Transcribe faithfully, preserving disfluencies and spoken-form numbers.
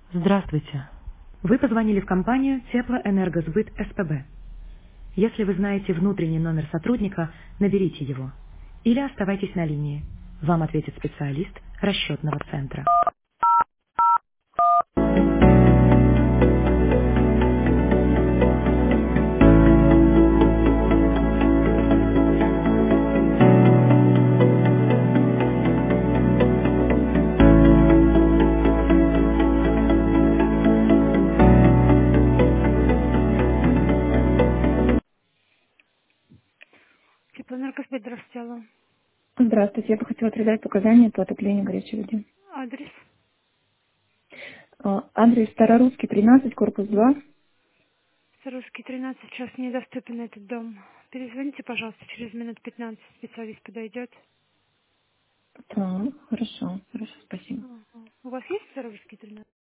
Здравствуйте. Вы позвонили в компанию Теплоэнергосбыт СПБ. Если вы знаете внутренний номер сотрудника, наберите его. Или оставайтесь на линии. Вам ответит специалист расчетного центра. Теплоэнергосбыт, здравствуйте, алло. Здравствуйте, я бы хотела передать показания по отоплению горячей воды. Адрес? А, Адрес Старорусский, тринадцать, корпус два. Русский тринадцать, сейчас недоступен этот дом. Перезвоните, пожалуйста, через минут пятнадцать специалист подойдет. Так, хорошо, хорошо, спасибо. Ага. У вас есть Русский тринадцать?